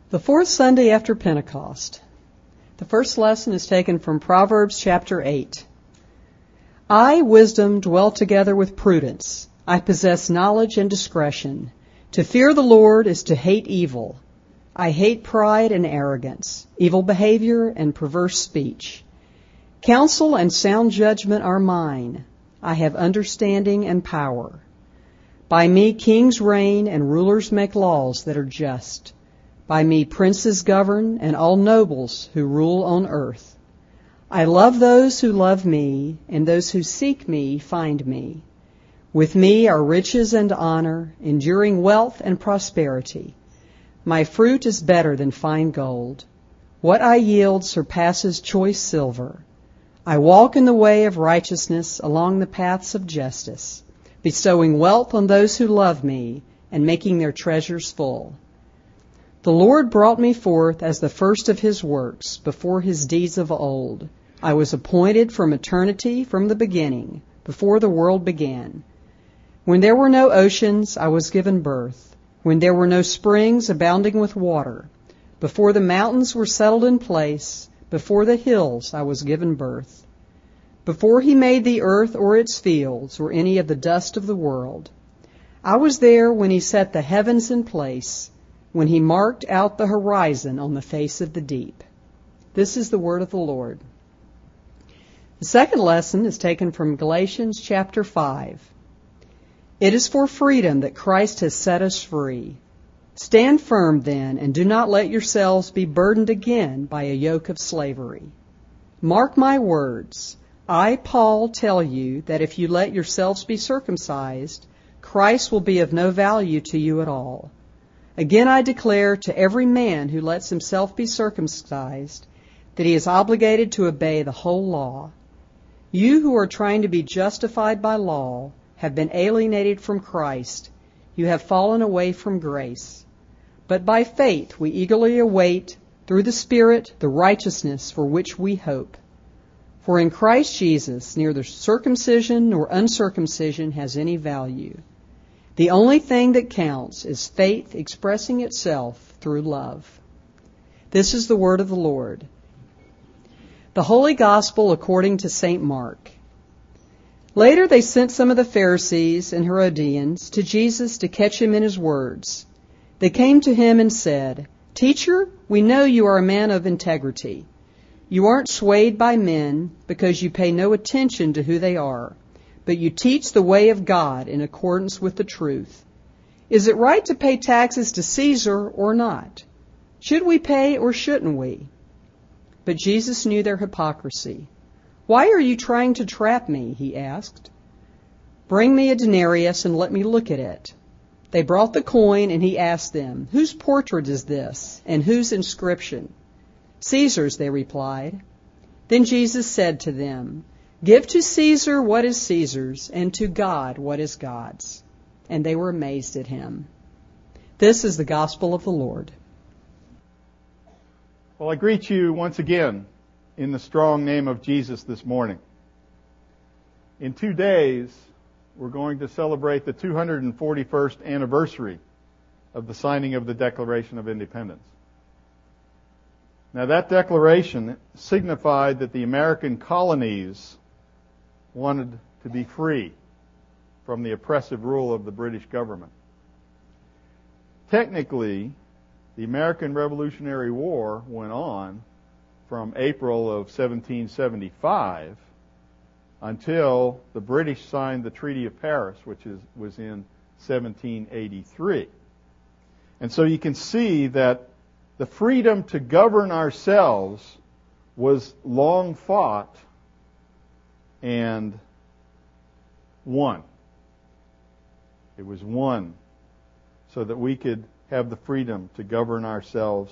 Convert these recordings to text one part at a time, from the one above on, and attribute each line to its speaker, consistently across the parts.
Speaker 1: The fourth Sunday after Pentecost. The first lesson is taken from Proverbs chapter 8. I, wisdom, dwell together with prudence. I possess knowledge and discretion. To fear the Lord is to hate evil. I hate pride and arrogance, evil behavior and perverse speech. Counsel and sound judgment are mine. I have understanding and power. By me kings reign and rulers make laws that are just. By me princes govern and all nobles who rule on earth. I love those who love me, and those who seek me find me. With me are riches and honor, enduring wealth and prosperity. My fruit is better than fine gold. What I yield surpasses choice silver. I walk in the way of righteousness along the paths of justice, bestowing wealth on those who love me and making their treasures full. The Lord brought me forth as the first of his works, before his deeds of old. I was appointed from eternity, from the beginning, before the world began. When there were no oceans, I was given birth. When there were no springs abounding with water, before the mountains were settled in place, before the hills I was given birth. Before he made the earth or its fields, or any of the dust of the world, I was there when he set the heavens in place, when he marked out the horizon on the face of the deep. This is the word of the Lord. The second lesson is taken from Galatians chapter 5. It is for freedom that Christ has set us free. Stand firm then, and do not let yourselves be burdened again by a yoke of slavery. Mark my words. I, Paul, tell you that if you let yourselves be circumcised, Christ will be of no value to you at all. Again I declare to every man who lets himself be circumcised that he is obligated to obey the whole law. You who are trying to be justified by law have been alienated from Christ. You have fallen away from grace. But by faith we eagerly await, through the Spirit, the righteousness for which we hope. For in Christ Jesus neither circumcision nor uncircumcision has any value. The only thing that counts is faith expressing itself through love. This is the word of the Lord. The Holy Gospel according to St. Mark. Later they sent some of the Pharisees and Herodians to Jesus to catch him in his words. They came to him and said, Teacher, we know you are a man of integrity. You aren't swayed by men because you pay no attention to who they are, but you teach the way of God in accordance with the truth. Is it right to pay taxes to Caesar or not? Should we pay or shouldn't we? But Jesus knew their hypocrisy. Why are you trying to trap me? He asked. Bring me a denarius and let me look at it. They brought the coin and he asked them, Whose portrait is this and whose inscription? Caesar's, they replied. Then Jesus said to them, Give to Caesar what is Caesar's, and to God what is God's. And they were amazed at him. This is the gospel of the Lord.
Speaker 2: Well, I greet you once again in the strong name of Jesus this morning. In 2 days, we're going to celebrate the 241st anniversary of the signing of the Declaration of Independence. Now, that declaration signified that the American colonies wanted to be free from the oppressive rule of the British government. Technically, the American Revolutionary War went on from April of 1775 until the British signed the Treaty of Paris, which was in 1783. And so you can see that the freedom to govern ourselves was long fought and won. It was won so that we could have the freedom to govern ourselves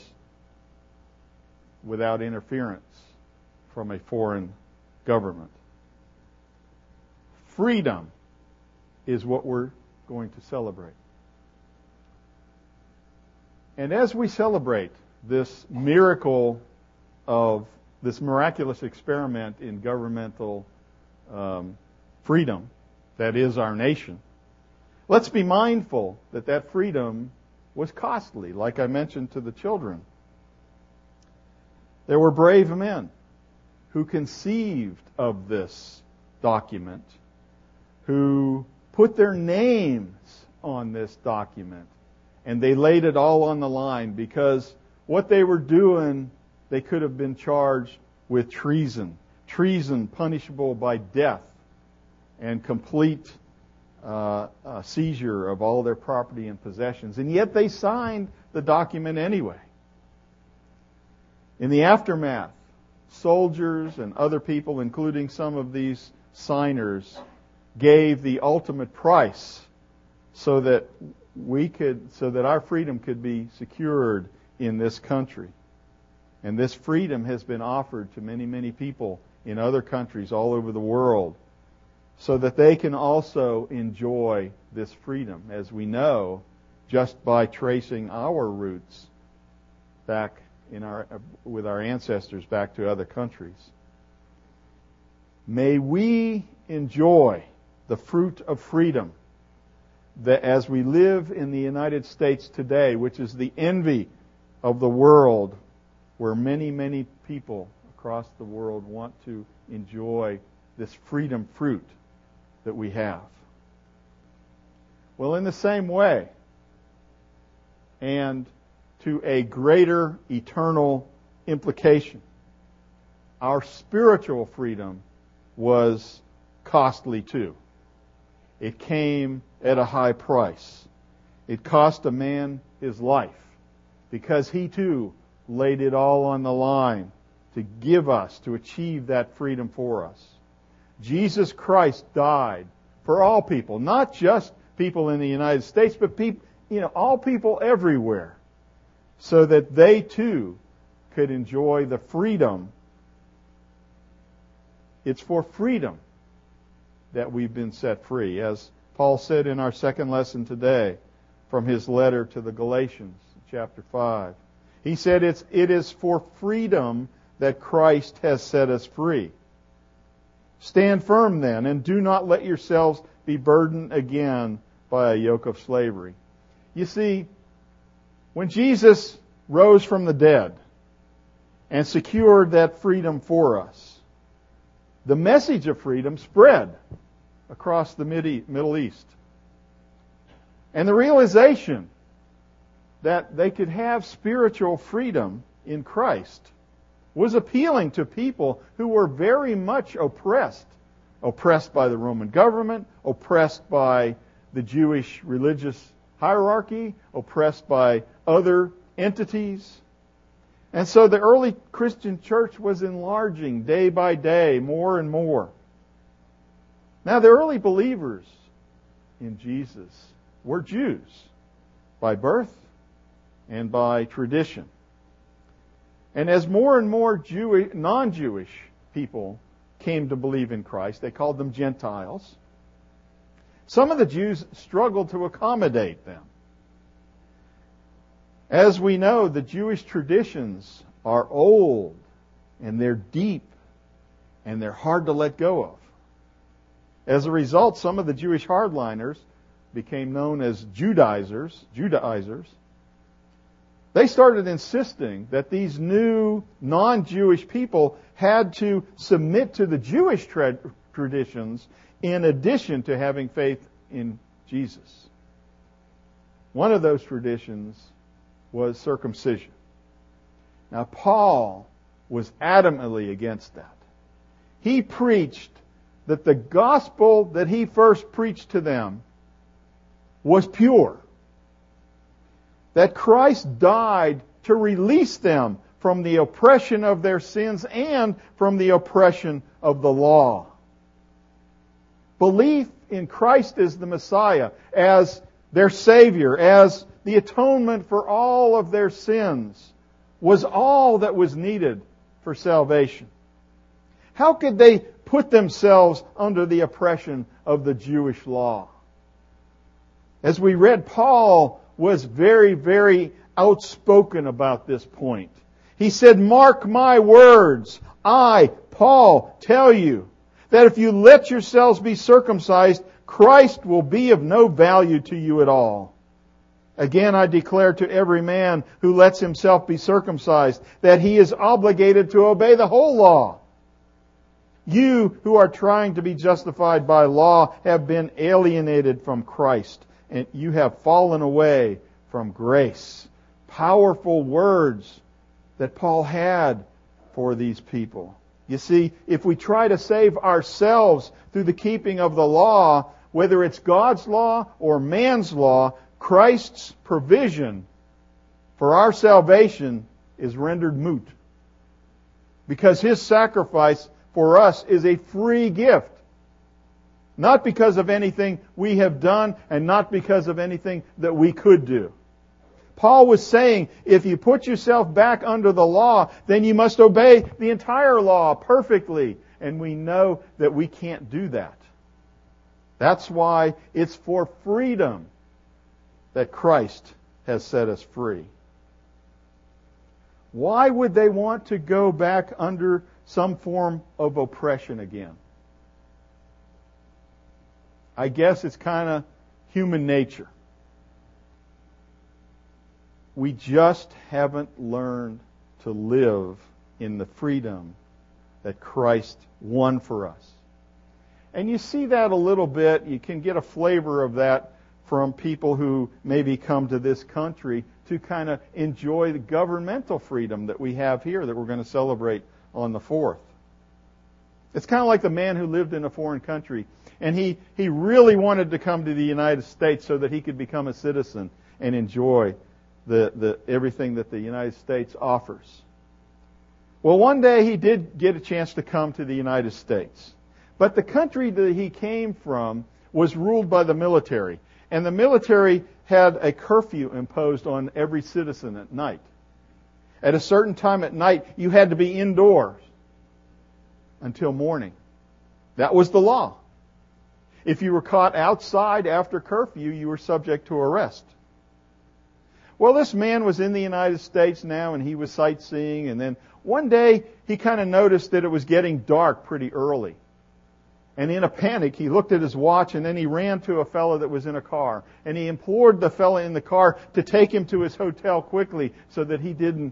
Speaker 2: without interference from a foreign government. Freedom is what we're going to celebrate. And as we celebrate this miracle of this miraculous experiment in governmental freedom that is our nation, let's be mindful that that freedom was costly, like I mentioned to the children. There were brave men who conceived of this document, who put their names on this document, and they laid it all on the line, because what they were doing, they could have been charged with treason. Treason punishable by death and complete seizure of all their property and possessions. And yet they signed the document anyway. In the aftermath, soldiers and other people, including some of these signers, gave the ultimate price so that our freedom could be secured in this country. And this freedom has been offered to many, many people in other countries all over the world, so that they can also enjoy this freedom, as we know, just by tracing our roots back with our ancestors back to other countries. May we enjoy the fruit of freedom that as we live in the United States today, which is the envy of the world, where many, many people across the world want to enjoy this freedom fruit that we have. Well, in the same way, and to a greater eternal implication, our spiritual freedom was costly too. It came at a high price. It cost a man his life, because he too laid it all on the line to give us, to achieve that freedom for us. Jesus Christ died for all people, not just people in the United States, but all people everywhere, so that they too could enjoy the freedom. It's for freedom that we've been set free, as Paul said in our second lesson today from his letter to the Galatians, chapter 5. He said it is for freedom that Christ has set us free. Stand firm then, and do not let yourselves be burdened again by a yoke of slavery. You see, when Jesus rose from the dead and secured that freedom for us, the message of freedom spread across the Middle East. And the realization that they could have spiritual freedom in Christ was appealing to people who were very much oppressed by the Roman government, oppressed by the Jewish religious hierarchy, oppressed by other entities. And so the early Christian church was enlarging day by day, more and more. Now, the early believers in Jesus were Jews by birth and by tradition. And as more and more non-Jewish people came to believe in Christ, they called them Gentiles, some of the Jews struggled to accommodate them. As we know, the Jewish traditions are old, and they're deep, and they're hard to let go of. As a result, some of the Jewish hardliners became known as Judaizers. They started insisting that these new non-Jewish people had to submit to the Jewish traditions in addition to having faith in Jesus. One of those traditions was circumcision. Now, Paul was adamantly against that. He preached that the gospel that he first preached to them was pure. That Christ died to release them from the oppression of their sins and from the oppression of the law. Belief in Christ as the Messiah, as their Savior, as the atonement for all of their sins, was all that was needed for salvation. How could they put themselves under the oppression of the Jewish law? As we read, Paul was very, very outspoken about this point. He said, "Mark my words, I, Paul, tell you that if you let yourselves be circumcised, Christ will be of no value to you at all. Again, I declare to every man who lets himself be circumcised that he is obligated to obey the whole law. You who are trying to be justified by law have been alienated from Christ, and you have fallen away from grace. Powerful words that Paul had for these people. You see, if we try to save ourselves through the keeping of the law, whether it's God's law or man's law, Christ's provision for our salvation is rendered moot. Because His sacrifice for us is a free gift. Not because of anything we have done and not because of anything that we could do. Paul was saying, if you put yourself back under the law, then you must obey the entire law perfectly. And we know that we can't do that. That's why it's for freedom that Christ has set us free. Why would they want to go back under some form of oppression again? I guess it's kind of human nature. We just haven't learned to live in the freedom that Christ won for us. And you see that a little bit. You can get a flavor of that from people who maybe come to this country to kind of enjoy the governmental freedom that we have here that we're going to celebrate on the 4th. It's kind of like the man who lived in a foreign country, and he really wanted to come to the United States so that he could become a citizen and enjoy the everything that the United States offers. Well, one day he did get a chance to come to the United States. But the country that he came from was ruled by the military. And the military had a curfew imposed on every citizen at night. At a certain time at night, you had to be indoors until morning. That was the law. If you were caught outside after curfew, you were subject to arrest. Well, this man was in the United States now, and he was sightseeing, and then one day he kind of noticed that it was getting dark pretty early. And in a panic, he looked at his watch, and then he ran to a fellow that was in a car. And he implored the fellow in the car to take him to his hotel quickly so that he didn't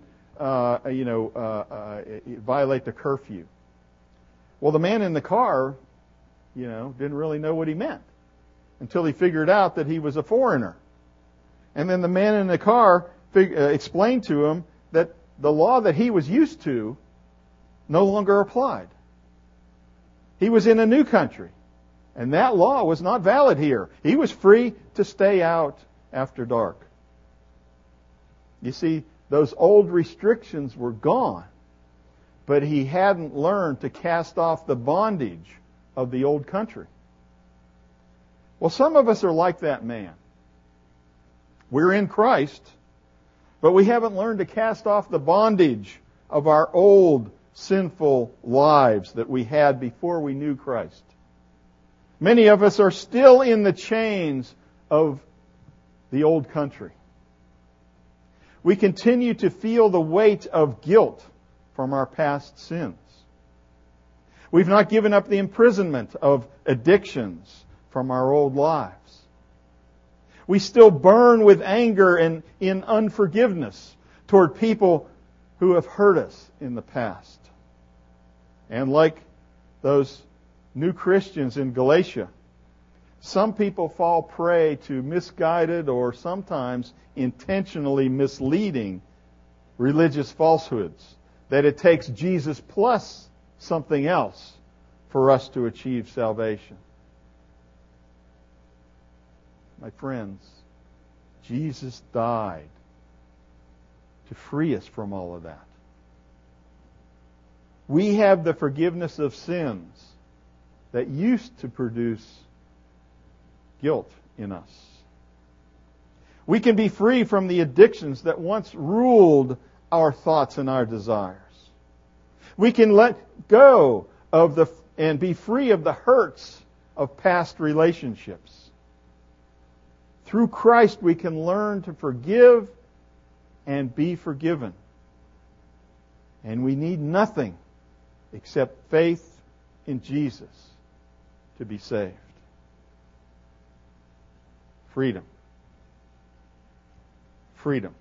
Speaker 2: violate the curfew. Well, the man in the car, didn't really know what he meant until he figured out that he was a foreigner. And then the man in the car explained to him that the law that he was used to no longer applied. He was in a new country, and that law was not valid here. He was free to stay out after dark. You see, those old restrictions were gone, but he hadn't learned to cast off the bondage of the old country. Well, some of us are like that man. We're in Christ, but we haven't learned to cast off the bondage of our old sinful lives that we had before we knew Christ. Many of us are still in the chains of the old country. We continue to feel the weight of guilt from our past sins. We've not given up the imprisonment of addictions from our old lives. We still burn with anger and in unforgiveness toward people who have hurt us in the past. And like those new Christians in Galatia, some people fall prey to misguided or sometimes intentionally misleading religious falsehoods, that it takes Jesus plus something else for us to achieve salvation. My friends, Jesus died to free us from all of that. We have the forgiveness of sins that used to produce guilt in us. We can be free from the addictions that once ruled our thoughts and our desires. We can let go of and be free of the hurts of past relationships. Through Christ, we can learn to forgive and be forgiven. And we need nothing except faith in Jesus to be saved. Freedom. freedom.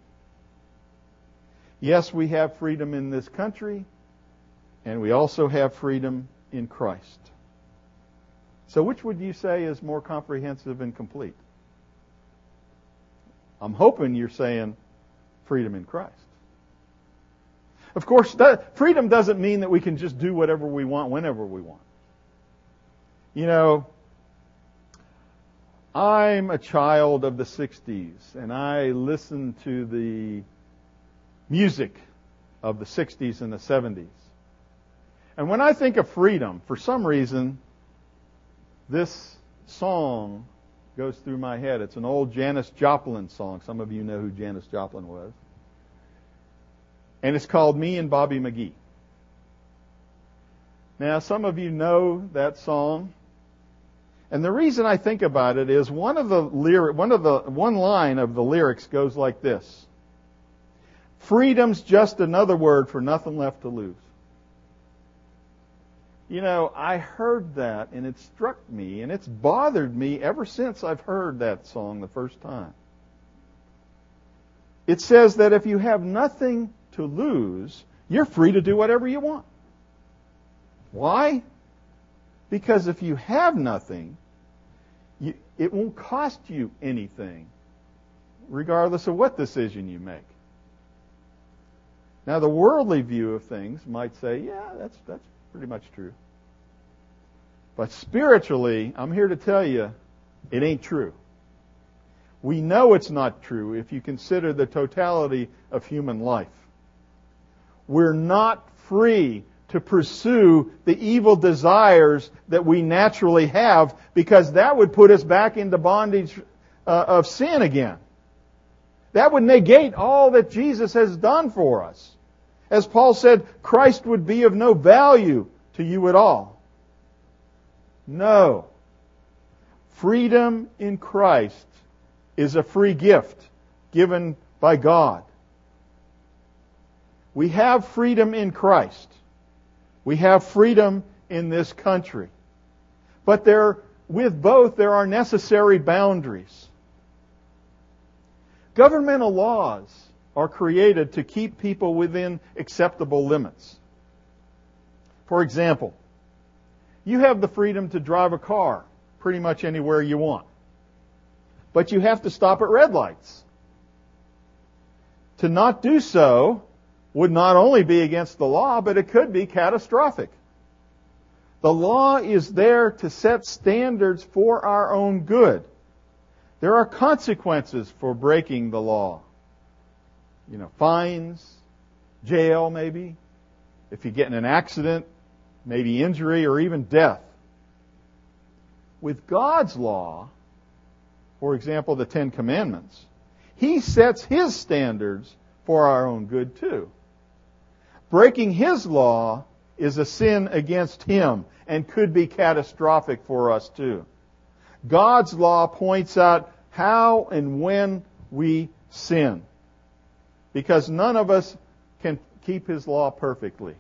Speaker 2: Yes, we have freedom in this country, and we also have freedom in Christ. So which would you say is more comprehensive and complete? I'm hoping you're saying freedom in Christ. Of course, freedom doesn't mean that we can just do whatever we want whenever we want. You know, I'm a child of the 60s, and I listen to the music of the 60s and the 70s. And when I think of freedom, for some reason, this song goes through my head. It's an old Janis Joplin song. Some of you know who Janis Joplin was. And it's called Me and Bobby McGee. Now, some of you know that song. And the reason I think about it is one line of the lyrics goes like this. Freedom's just another word for nothing left to lose. You know, I heard that and it struck me and it's bothered me ever since I've heard that song the first time. It says that if you have nothing to lose, you're free to do whatever you want. Why? Because if you have nothing, it won't cost you anything, regardless of what decision you make. Now, the worldly view of things might say, yeah, that's pretty much true. But spiritually, I'm here to tell you, it ain't true. We know it's not true if you consider the totality of human life. We're not free to pursue the evil desires that we naturally have, because that would put us back into bondage of sin again. That would negate all that Jesus has done for us. As Paul said, Christ would be of no value to you at all. No. Freedom in Christ is a free gift given by God. We have freedom in Christ. We have freedom in this country. But with both, there are necessary boundaries. Governmental laws are created to keep people within acceptable limits. For example, you have the freedom to drive a car pretty much anywhere you want. But you have to stop at red lights. To not do so would not only be against the law, but it could be catastrophic. The law is there to set standards for our own good. There are consequences for breaking the law. You know, fines, jail maybe. If you get in an accident, maybe injury or even death. With God's law, for example, the Ten Commandments, He sets His standards for our own good too. Breaking His law is a sin against Him and could be catastrophic for us too. God's law points out how and when we sin, because none of us can keep His law perfectly.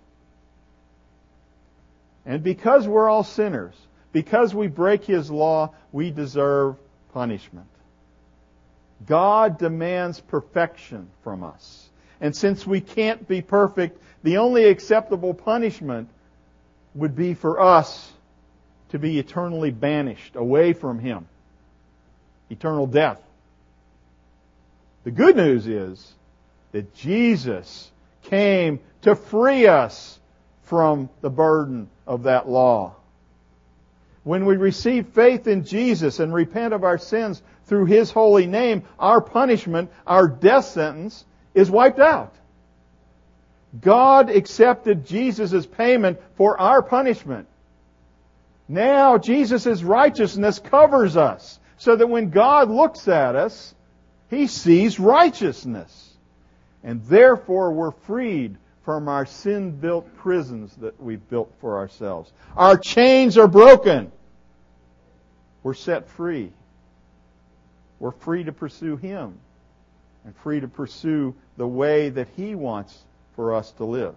Speaker 2: And because we're all sinners, because we break His law, we deserve punishment. God demands perfection from us. And since we can't be perfect, the only acceptable punishment would be for us to be eternally banished away from Him. Eternal death. The good news is that Jesus came to free us from the burden of that law. When we receive faith in Jesus and repent of our sins through His holy name, our punishment, our death sentence, is wiped out. God accepted Jesus' payment for our punishment. Now Jesus' righteousness covers us, so that when God looks at us, He sees righteousness. And therefore we're freed from our sin-built prisons that we've built for ourselves. Our chains are broken. We're set free. We're free to pursue Him and free to pursue the way that He wants for us to live.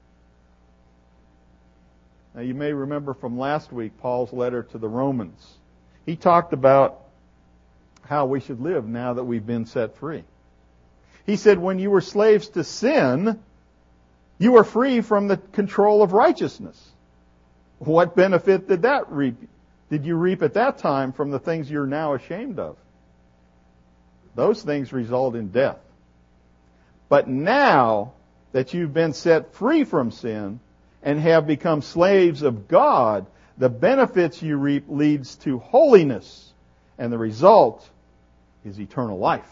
Speaker 2: Now you may remember from last week Paul's letter to the Romans. He talked about how we should live now that we've been set free. He said, when you were slaves to sin, you were free from the control of righteousness. What benefit did that reap? Did you reap at that time from the things you're now ashamed of? Those things result in death. But now that you've been set free from sin and have become slaves of God, the benefits you reap leads to holiness, and the result is eternal life.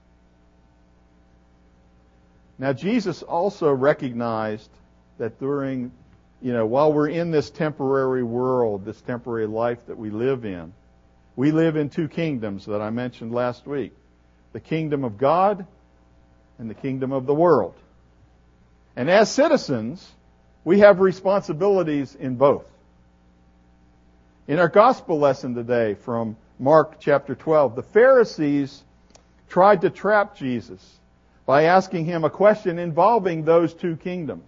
Speaker 2: Now, Jesus also recognized that during, while we're in this temporary world, this temporary life that we live in two kingdoms that I mentioned last week. The kingdom of God and the kingdom of the world. And as citizens, we have responsibilities in both. In our gospel lesson today from Mark chapter 12, the Pharisees tried to trap Jesus by asking him a question involving those two kingdoms.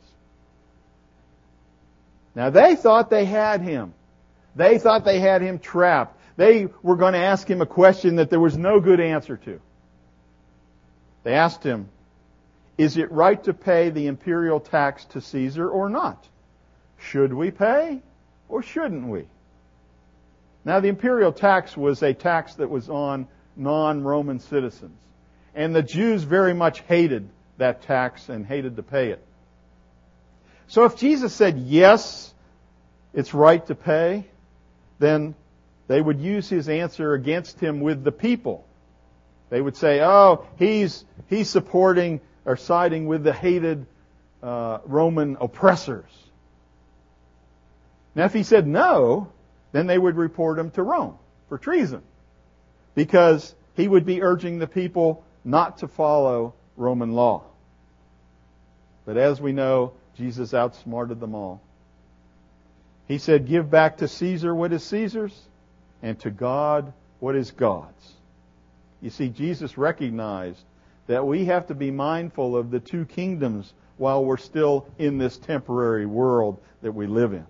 Speaker 2: Now, they thought they had him. They thought they had him trapped. They were going to ask him a question that there was no good answer to. They asked him, is it right to pay the imperial tax to Caesar or not? Should we pay or shouldn't we? Now, the imperial tax was a tax that was on non-Roman citizens. And the Jews very much hated that tax and hated to pay it. So if Jesus said, yes, it's right to pay, then they would use his answer against him with the people. They would say, oh, he's supporting or siding with the hated Roman oppressors. Now, if he said no, then they would report him to Rome for treason, because he would be urging the people not to follow Roman law. But as we know, Jesus outsmarted them all. He said, give back to Caesar what is Caesar's, and to God what is God's. You see, Jesus recognized that we have to be mindful of the two kingdoms while we're still in this temporary world that we live in.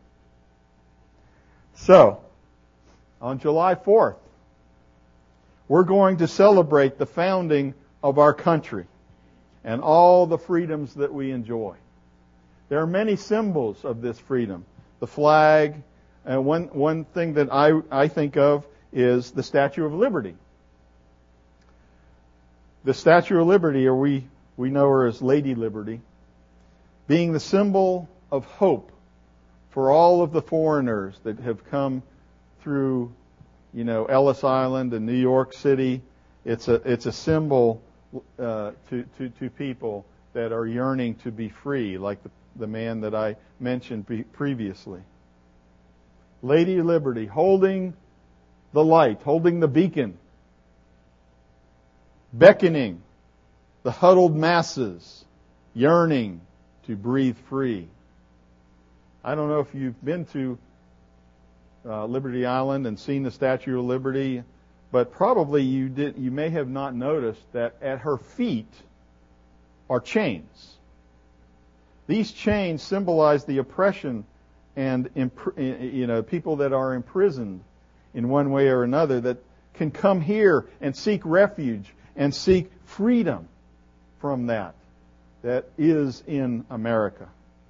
Speaker 2: So, on July 4th, we're going to celebrate the founding of our country and all the freedoms that we enjoy. There are many symbols of this freedom. The flag, and one thing that I think of is the Statue of Liberty. The Statue of Liberty, or we know her as Lady Liberty, being the symbol of hope for all of the foreigners that have come through, Ellis Island and New York City. It's a symbol to people that are yearning to be free, like the man that I mentioned previously. Lady Liberty, holding the light, holding the beacon, beckoning the huddled masses, yearning to breathe free. I don't know if you've been to Liberty Island and seen the Statue of Liberty, but probably you may have not noticed that at her feet are chains. These chains symbolize the oppression and people that are imprisoned in one way or another that can come here and seek refuge and seek freedom from that is in America.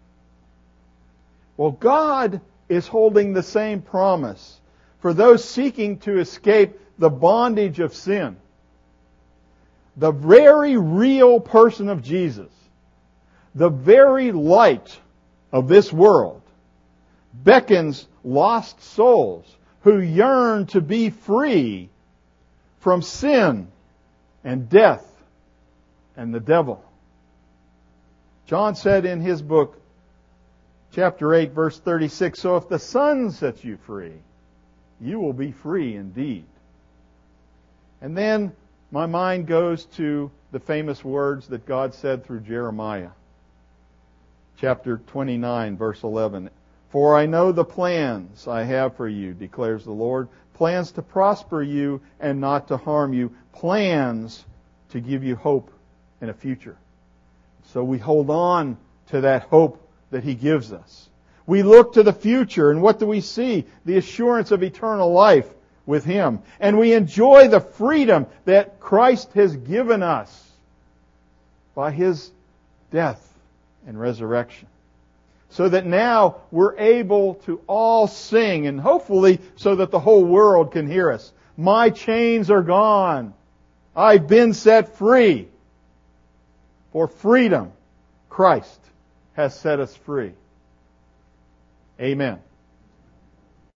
Speaker 2: Well, God is holding the same promise for those seeking to escape the bondage of sin. The very real person of Jesus, the very light of this world, beckons lost souls who yearn to be free from sin and death and the devil. John said in his book, chapter 8, verse 36, so if the Son sets you free, you will be free indeed. And then my mind goes to the famous words that God said through Jeremiah. Chapter 29, verse 11. For I know the plans I have for you, declares the Lord. Plans to prosper you and not to harm you. Plans to give you hope and a future. So we hold on to that hope that He gives us. We look to the future, and what do we see? The assurance of eternal life with Him. And we enjoy the freedom that Christ has given us by His death and resurrection. So that now we're able to all sing, and hopefully so that the whole world can hear us. My chains are gone. I've been set free. For freedom, Christ has set us free. Amen.